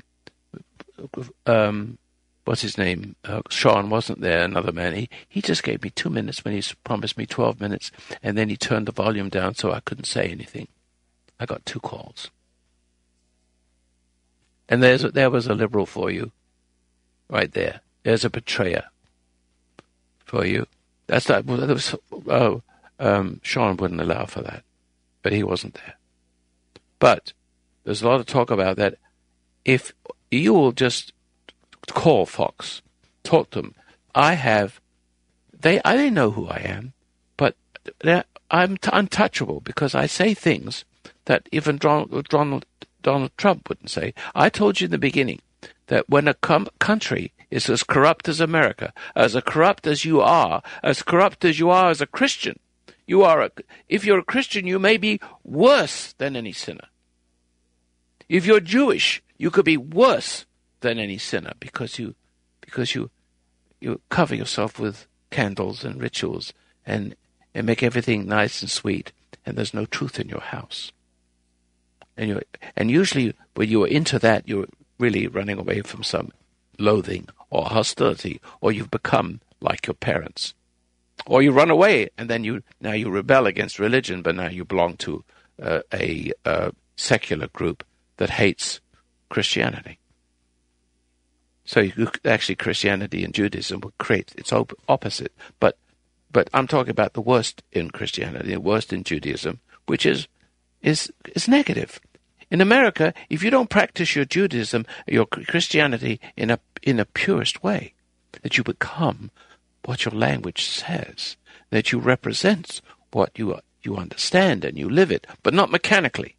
[SPEAKER 2] um, what's his name? Uh, Sean wasn't there, another man. He, he just gave me two minutes when he promised me twelve minutes, and then he turned the volume down so I couldn't say anything. I got two calls. And there's there was a liberal for you, right there. There's a betrayer for you. That's that. That was. Uh, Um, Sean wouldn't allow for that, but he wasn't there. But there's a lot of talk about that. If you will just call Fox, talk to them. I have, they, I they know who I am, but I'm t- untouchable because I say things that even Donald, Donald, Donald Trump wouldn't say. I told you in the beginning that when a com- country is as corrupt as America, as corrupt as you are, as corrupt as you are as a Christian, You are a, if you're a Christian, you may be worse than any sinner. If you're Jewish, you could be worse than any sinner because you, because you, you cover yourself with candles and rituals and, and make everything nice and sweet, and there's no truth in your house. And you, and usually when you're into that, you're really running away from some loathing or hostility, or you've become like your parents. Or you run away, and then you now you rebel against religion, but now you belong to uh, a uh, secular group that hates Christianity. So you, actually, Christianity and Judaism will create its op- opposite. But but I'm talking about the worst in Christianity, the worst in Judaism, which is is is negative. In America, if you don't practice your Judaism, your Christianity in a in a purest way, that you become what your language says, that you represent what you you understand and you live it, but not mechanically.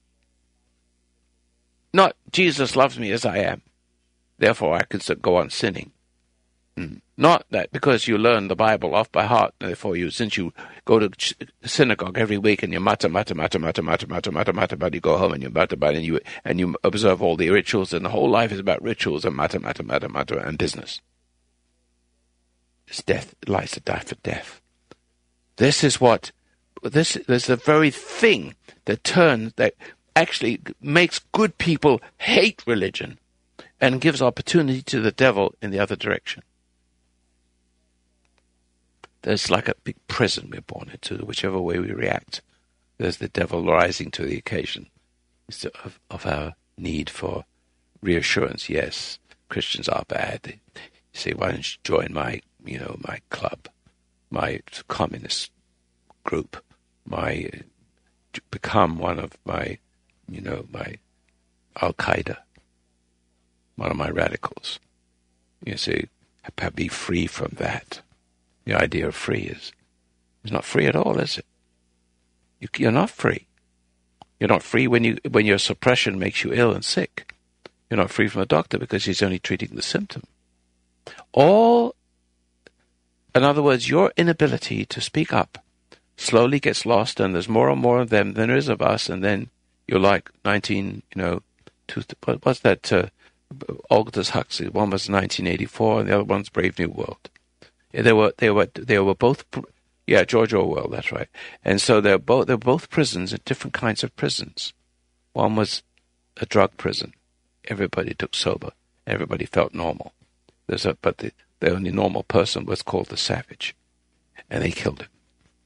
[SPEAKER 2] Not Jesus loves me as I am, therefore I can go on sinning. Mm. Not that because you learn the Bible off by heart, therefore you, since you go to ch- synagogue every week and you mutter, mutter, mutter, mutter, mutter, mutter, mutter, mutter, but you go home and you mutter, but and you and you observe all the rituals, and the whole life is about rituals and mutter, mutter, mutter, mutter, and business. It's death. It lies to die for death. This is what this is the very thing that turns that actually makes good people hate religion and gives opportunity to the devil in the other direction. There's like a big prison we're born into, whichever way we react. There's the devil rising to the occasion of, of our need for reassurance. Yes, Christians are bad. They say, why don't you join my, you know, my club, my communist group, my, become one of my, you know, my Al-Qaeda, one of my radicals. You see, be free from that. The idea of free is, is not free at all, is it? You, you're not free. You're not free when you when your suppression makes you ill and sick. You're not free from a doctor because he's only treating the symptom. All, in other words, your inability to speak up slowly gets lost, and there's more and more of them than there is of us, and then you're like nineteen, you know, two, what's that, uh, Aldous Huxley. One was nineteen eighty-four, and the other one's Brave New World. They were, they were, they were both, yeah, George Orwell, that's right. And so they're both, they're both prisons, different kinds of prisons. One was a drug prison. Everybody took sober. Everybody felt normal. There's a, but the, the only normal person was called the savage. And they killed him.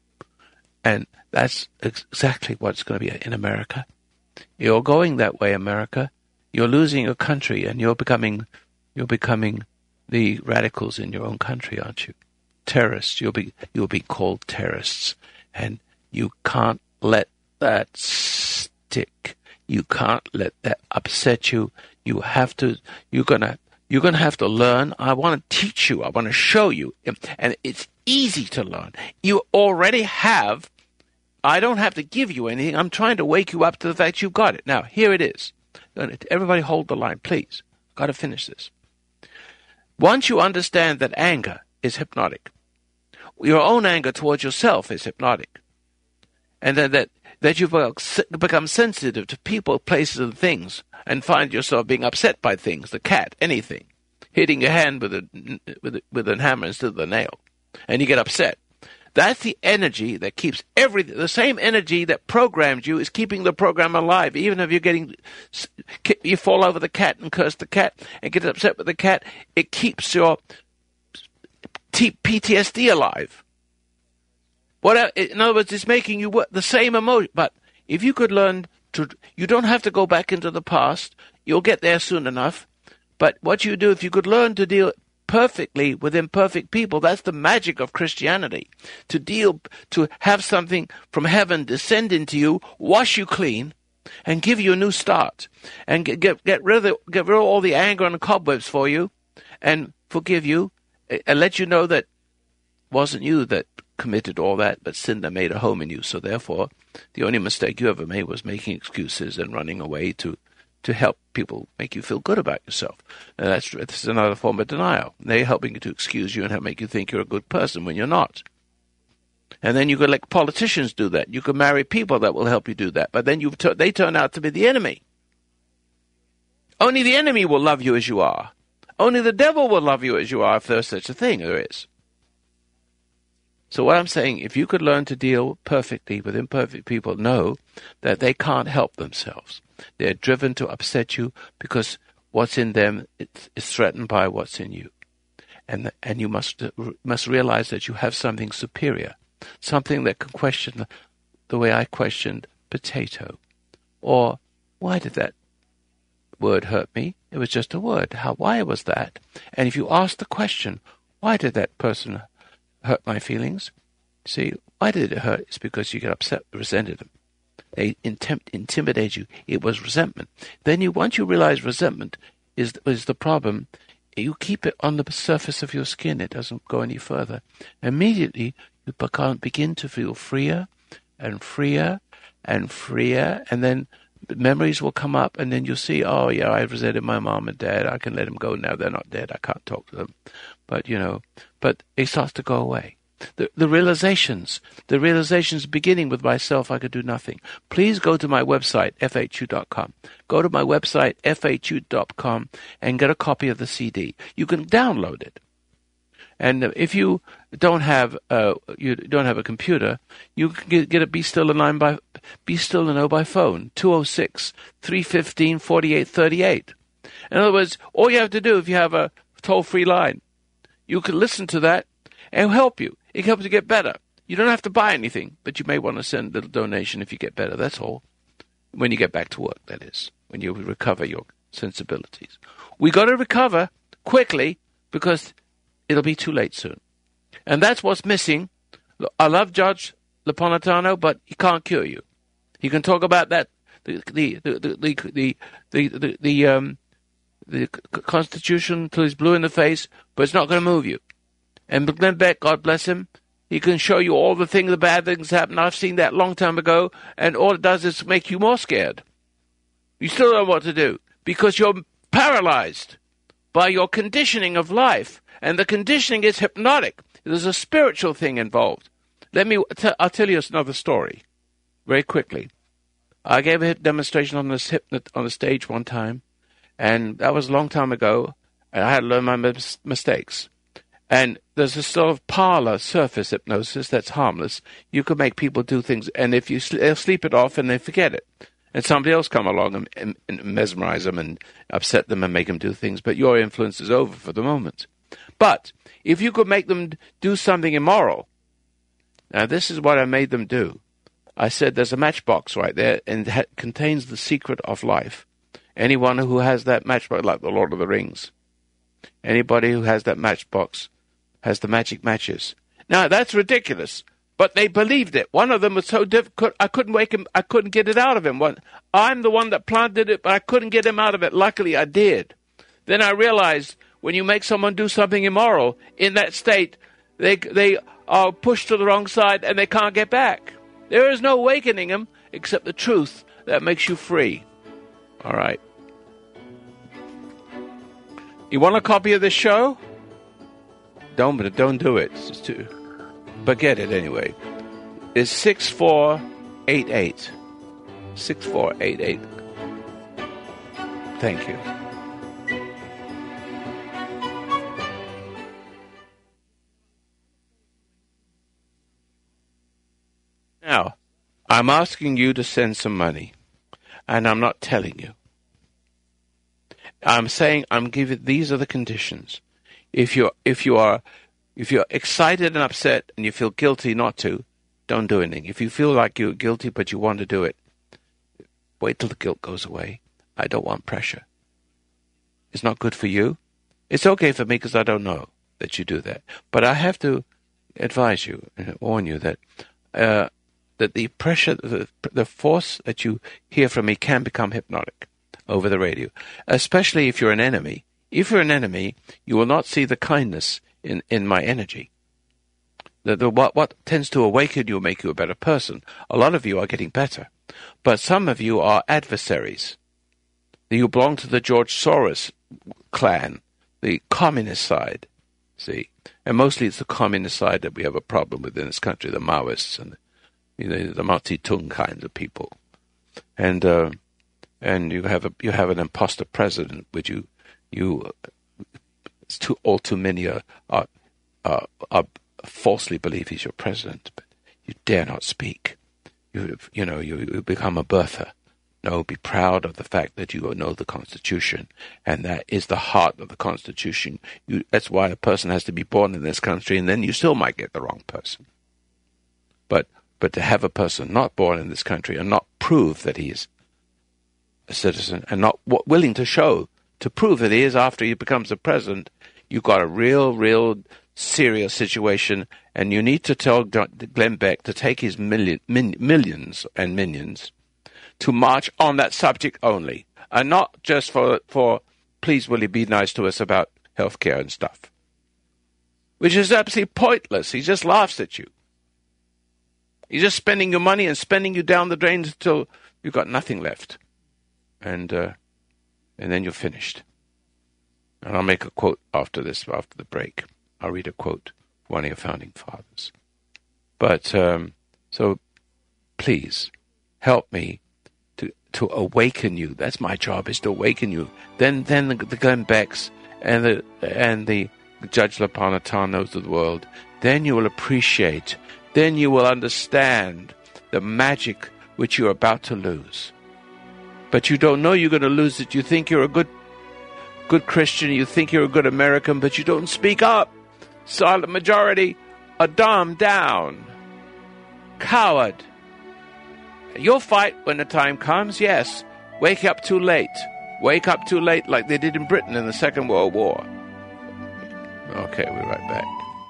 [SPEAKER 2] And that's exactly what's going to be in America. You're going that way, America. You're losing your country, and you're becoming, you're becoming the radicals in your own country, aren't you? Terrorists. You'll be you'll be called terrorists, and you can't let that stick. You can't let that upset you. You have to. You're gonna. You're gonna have to learn. I want to teach you. I want to show you, and it's easy to learn. You already have. I don't have to give you anything. I'm trying to wake you up to the fact you've got it. Now, here it is. Everybody hold the line, please. I've got to finish this. Once you understand that anger is hypnotic, your own anger towards yourself is hypnotic, and then that, that you've become sensitive to people, places, and things, and find yourself being upset by things, the cat, anything, hitting your hand with a, with a, with a hammer instead of a nail, and you get upset. That's the energy that keeps everything. The same energy that programmed you is keeping the program alive. Even if you're getting, you fall over the cat and curse the cat and get upset with the cat, it keeps your P T S D alive. What? In other words, it's making you work the same emotion. But if you could learn to, you don't have to go back into the past. You'll get there soon enough. But what you do, if you could learn to deal perfectly with imperfect people, that's the magic of Christianity. To deal, to have something from heaven descend into you, wash you clean, and give you a new start, and get get, get rid of the, get rid of all the anger and the cobwebs for you, and forgive you, and let you know that it wasn't you that committed all that, but sin that made a home in you. So therefore, the only mistake you ever made was making excuses and running away to to help people make you feel good about yourself. And that's, that's another form of denial. They're helping you to excuse you and help make you think you're a good person when you're not. And then you could let politicians do that. You could marry people that will help you do that. But then you t- they turn out to be the enemy. Only the enemy will love you as you are. Only the devil will love you as you are, if there's such a thing. There is. So what I'm saying, if you could learn to deal perfectly with imperfect people, know that they can't help themselves. They're driven to upset you because what's in them is threatened by what's in you. And and you must must realize that you have something superior, something that can question the way I questioned potato. Or, why did that word hurt me? It was just a word. How? Why was that? And if you ask the question, why did that person hurt my feelings? See, why did it hurt? It's because you get upset, resented them. They intim- intimidate you. It was resentment. Then you, once you realize resentment is is the problem, you keep it on the surface of your skin. It doesn't go any further. Immediately, you begin to feel freer and freer and freer, and then memories will come up, and then you'll see, oh, yeah, I resented my mom and dad. I can let them go now. They're not dead. I can't talk to them. But, you know, but it starts to go away. The, the realizations, the realizations beginning with myself, I could do nothing. Please go to my website, F H U dot com. Go to my website, F H U dot com, and get a copy of the C D. You can download it. And if you don't have uh, you don't have a computer, you can get, get a Be Still and Line by Be Still and Know by phone, two oh six, three one five, four eight three eight. In other words, all you have to do if you have a toll-free line, you can listen to that and it'll help you. It helps you get better. You don't have to buy anything, but you may want to send a little donation if you get better. That's all. When you get back to work, that is. When you recover your sensibilities. We got to recover quickly because it'll be too late soon. And that's what's missing. I love Judge Napolitano, but he can't cure you. He can talk about that, the the the the the the, the, the um the Constitution till he's blue in the face, but it's not going to move you. And Glenn Beck, God bless him, he can show you all the things, the bad things happen. I've seen that a long time ago, and all it does is make you more scared. You still don't know what to do because you're paralyzed by your conditioning of life, and the conditioning is hypnotic. There's a spiritual thing involved. Let me, t- I'll tell you another story, very quickly. I gave a demonstration on this hypnot on the stage one time, and that was a long time ago, and I had to learn my mis- mistakes. And there's a sort of parlor surface hypnosis that's harmless. You can make people do things, and if you sl- they'll sleep it off and they forget it. And somebody else come along and, and, and mesmerize them and upset them and make them do things, but your influence is over for the moment. But if you could make them do something immoral, now this is what I made them do. I said there's a matchbox right there, and it ha- contains the secret of life. Anyone who has that matchbox, like the Lord of the Rings, anybody who has that matchbox has the magic matches. Now, that's ridiculous, but they believed it. One of them was so difficult, I couldn't wake him, I couldn't get it out of him. One, I'm the one that planted it, but I couldn't get him out of it. Luckily, I did. Then I realized when you make someone do something immoral, in that state, they they are pushed to the wrong side and they can't get back. There is no awakening them except the truth that makes you free. All right. You want a copy of the show? Don't, don't do it. It's too, but get it anyway. It's six four eight eight. six four eight eight. Thank you. Now, I'm asking you to send some money, and I'm not telling you. I'm saying I'm giving. These are the conditions. If you if you are if you're excited and upset and you feel guilty not to, don't do anything. If you feel like you're guilty but you want to do it, wait till the guilt goes away. I don't want pressure. It's not good for you. It's okay for me because I don't know that you do that. But I have to advise you and warn you that uh, that the pressure, the, the force that you hear from me can become hypnotic over the radio, especially if you're an enemy. If you're an enemy, you will not see the kindness in, in my energy. The, the, what, what tends to awaken you, make you a better person. A lot of you are getting better, but some of you are adversaries. You belong to the George Soros clan, the communist side, see? And mostly it's the communist side that we have a problem with in this country, the Maoists and you know, the Mao Zedong kinds of people. And uh, and you have a you have an imposter president, which you you it's too all too many are, are, are, are falsely believe he's your president, but you dare not speak. You you know you, you become a birther. No, be proud of the fact that you know the Constitution, and that is the heart of the Constitution. You, that's why a person has to be born in this country, and then you still might get the wrong person. But but to have a person not born in this country and not prove that he is a citizen, and not w- willing to show, to prove that he is after he becomes a president, you've got a real, real serious situation, and you need to tell Glenn Beck to take his million, min, millions and minions to march on that subject only, and not just for, for please will he be nice to us about healthcare and stuff, which is absolutely pointless. He just laughs at you. He's just spending your money and spending you down the drain until you've got nothing left. And uh, and then you're finished. And I'll make a quote after this, after the break. I'll read a quote from one of your founding fathers. But, um, so, please, help me to to awaken you. That's my job, is to awaken you. Then then the, the Glenn Becks and the, and the Judge Lapanattanos of the world, then you will appreciate, then you will understand the magic which you're about to lose. But you don't know you're going to lose it. You think you're a good good Christian, you think you're a good American, but you don't speak up. Silent majority are dumbed down. Coward. You'll fight when the time comes, yes. Wake up too late. Wake up too late like they did in Britain in the Second World War. Okay, we'll be right back.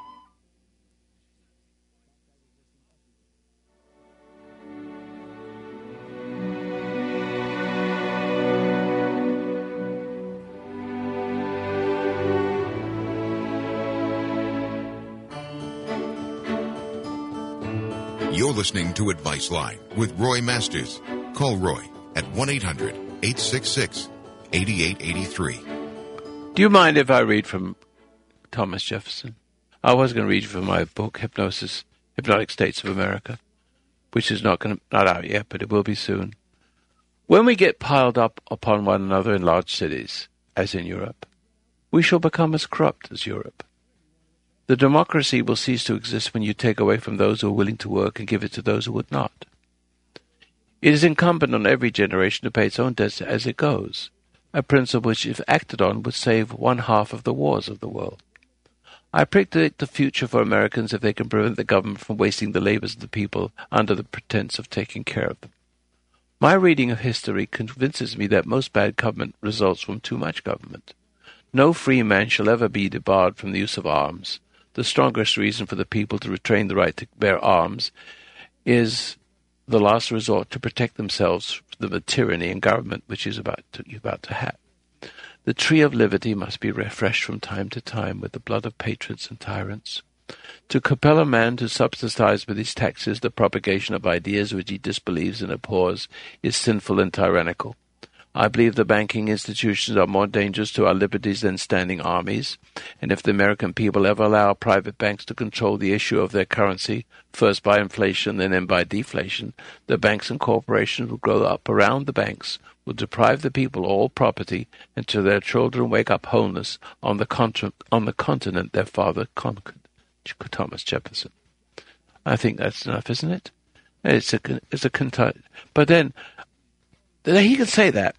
[SPEAKER 4] You're listening to Advice Line with Roy Masters. Call Roy at one eight hundred eight six six eight eight eight three.
[SPEAKER 2] Do you mind if I read from Thomas Jefferson? I was going to read from my book, Hypnosis, Hypnotic States of America, which is not going to, not out yet, but it will be soon. When we get piled up upon one another in large cities, as in Europe, we shall become as corrupt as Europe. The democracy will cease to exist when you take away from those who are willing to work and give it to those who would not. It is incumbent on every generation to pay its own debts as it goes, a principle which, if acted on, would save one half of the wars of the world. I predict the future for Americans if they can prevent the government from wasting the labors of the people under the pretense of taking care of them. My reading of history convinces me that most bad government results from too much government. No free man shall ever be debarred from the use of arms. The strongest reason for the people to retain the right to bear arms is the last resort to protect themselves from the tyranny and government which is about to, you're about to have. The tree of liberty must be refreshed from time to time with the blood of patriots and tyrants. To compel a man to subsidize with his taxes the propagation of ideas which he disbelieves and abhors is sinful and tyrannical. I believe the banking institutions are more dangerous to our liberties than standing armies, and if the American people ever allow private banks to control the issue of their currency, first by inflation and then by deflation, the banks and corporations will grow up around the banks, will deprive the people of all property until their children wake up homeless on the, contra- on the continent their father conquered. Thomas Jefferson. I think that's enough, isn't it? It's a, it's a conti- But then, he can say that.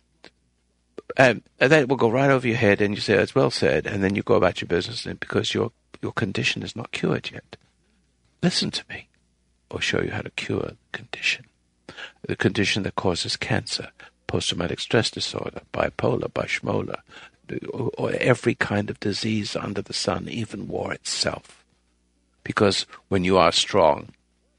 [SPEAKER 2] Um, and that will go right over your head, and you say, "That's well said," and then you go about your business because your your condition is not cured yet. Listen to me. I'll show you how to cure the condition. The condition that causes cancer, post-traumatic stress disorder, bipolar, bischmola, or, or every kind of disease under the sun, even war itself. Because when you are strong,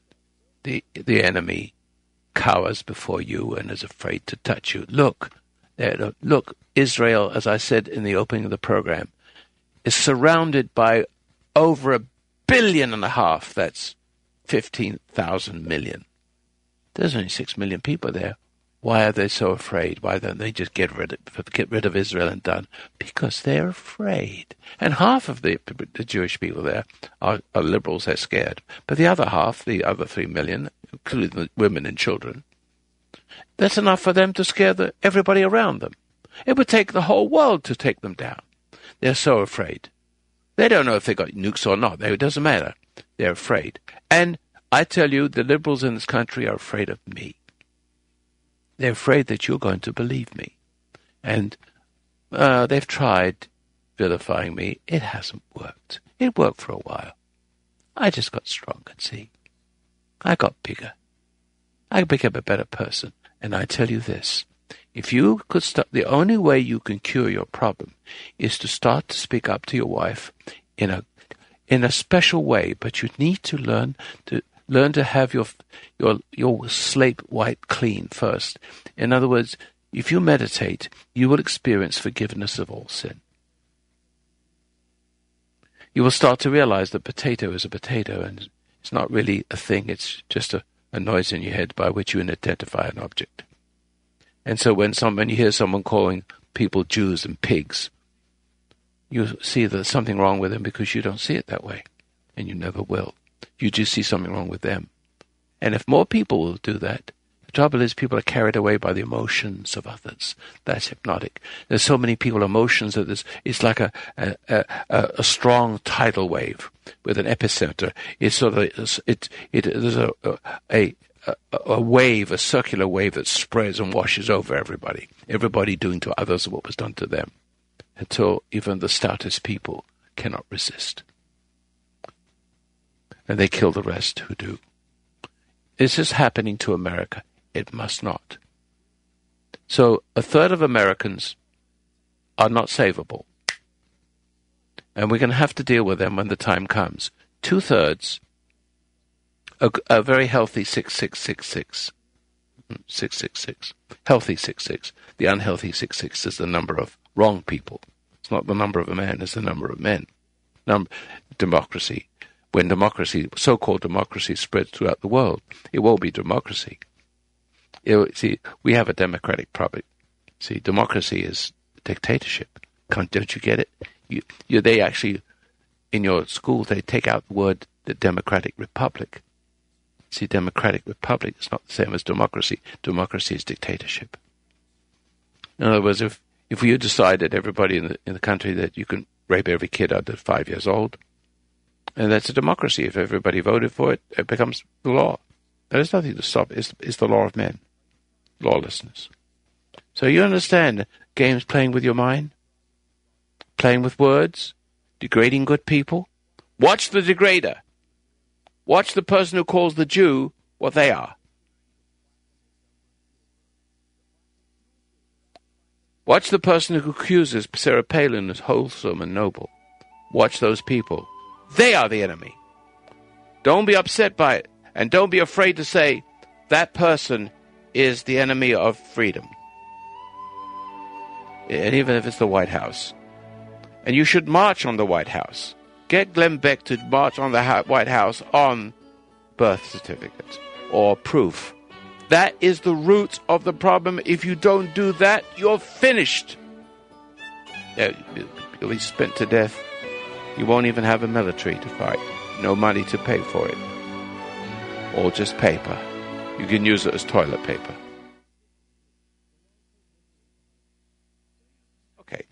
[SPEAKER 2] the the enemy cowers before you and is afraid to touch you. Look. Look, Israel, as I said in the opening of the program, is surrounded by over a billion and a half. That's fifteen thousand million. There's only six million people there. Why are they so afraid? Why don't they just get rid of, get rid of Israel and done? Because they're afraid. And half of the, the Jewish people there are, are liberals. They're scared. But the other half, the other three million, including the women and children, that's enough for them to scare the, everybody around them. It would take the whole world to take them down. They're so afraid. They don't know if they got nukes or not. It doesn't matter. They're afraid. And I tell you, the liberals in this country are afraid of me. They're afraid that you're going to believe me. And uh, they've tried vilifying me. It hasn't worked. It worked for a while. I just got stronger, see. I got bigger. I became a better person. And I tell you this, if you could start, the only way you can cure your problem is to start to speak up to your wife in a in a special way. But you need to learn to learn to have your your your slate white clean first. In other words, if you meditate, you will experience forgiveness of all sin. you will start to realize that potato is a potato and it's not really a thing. It's just a, a noise in your head by which you identify an object. And so when some, when you hear someone calling people Jews and pigs, you see there's something wrong with them because you don't see it that way, and you never will. You just see something wrong with them. And if more people will do that, the trouble is people are carried away by the emotions of others. That's hypnotic. There's so many people, emotions, that there's, it's like a, a, a, a strong tidal wave with an epicenter. It's sort of, it, it, there's a, a, a, a wave, a circular wave that spreads and washes over everybody. Everybody doing to others what was done to them, until even the stoutest people cannot resist. And they kill the rest who do. Is this happening to America? It must not. So a third of Americans are not savable. And we're going to have to deal with them when the time comes. Two-thirds are, are very healthy six six six six. six six six. Healthy six six. The unhealthy six six is the number of wrong people. It's not the number of a man, it's the number of men. Num- democracy. When democracy, so-called democracy, spreads throughout the world, it won't be democracy. It, see, we have a democratic republic. See, democracy is dictatorship. Can't, don't you get it? You, you, they actually, in your school, they take out the word the democratic republic. See, democratic republic is not the same as democracy. Democracy is dictatorship. In other words, if if you decided, everybody in the in the country, that you can rape every kid under five years old, and that's a democracy. If everybody voted for it, it becomes the law. There's nothing to stop it. It's, it's the law of men. Lawlessness. So you understand games playing with your mind? Playing with words? Degrading good people? Watch the degrader. Watch the person who calls the Jew what they are. Watch the person who accuses Sarah Palin as wholesome and noble. Watch those people. They are the enemy. Don't be upset by it. And don't be afraid to say, that person is the enemy of freedom. And even if it's the White House. And you should march on the White House. Get Glenn Beck to march on the White House on birth certificates or proof. That is the root of the problem. If you don't do that, you're finished. You'll be spent to death. You won't even have a military to fight. No money to pay for it. Or just paper. You can use it as toilet paper. Okay.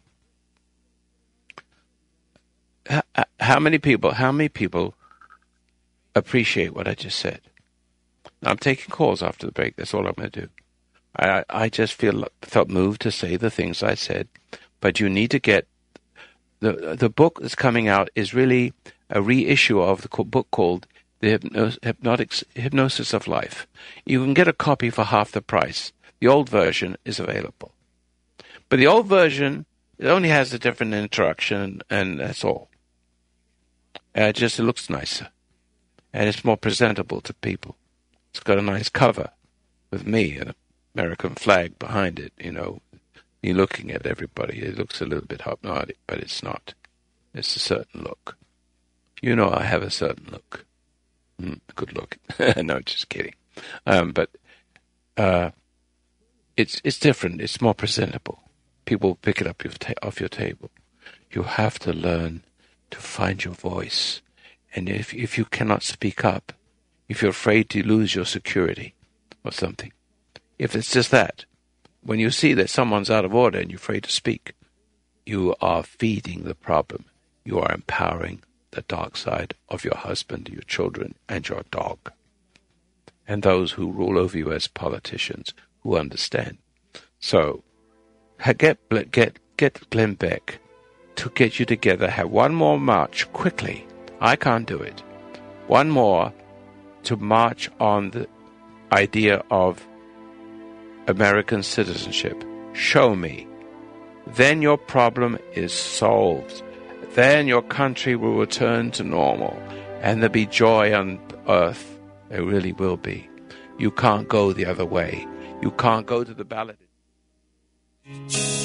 [SPEAKER 2] How many people, how many people appreciate what I just said? Now, I'm taking calls after the break. That's all I'm going to do. I, I just feel felt moved to say the things I said. But you need to get... The, the book that's coming out is really a reissue of the book called The Hypno- Hypnotics, Hypnosis of Life. You can get a copy for half the price. The old version is available. But the old version, it only has a different introduction, and that's all. Uh, it just it looks nicer. And it's more presentable to people. It's got a nice cover with me and an American flag behind it, you know. You're looking at everybody. It looks a little bit hypnotic, but it's not. It's a certain look. You know I have a certain look. Mm, good look. No, just kidding. Um, but uh, it's it's different. It's more presentable. People pick it up your ta- off your table. You have to learn to find your voice. And if if you cannot speak up, if you're afraid to lose your security or something, if it's just that, when you see that someone's out of order and you're afraid to speak, you are feeding the problem. You are empowering the dark side of your husband, your children, and your dog. And those who rule over you as politicians who understand. So, get get get Glenn Beck to get you together. Have one more march quickly. I can't do it. One more to march on the idea of American citizenship. Show me. Then your problem is solved. Then your country will return to normal, and there'll be joy on earth. There really will be. You can't go the other way. You can't go to the ballot.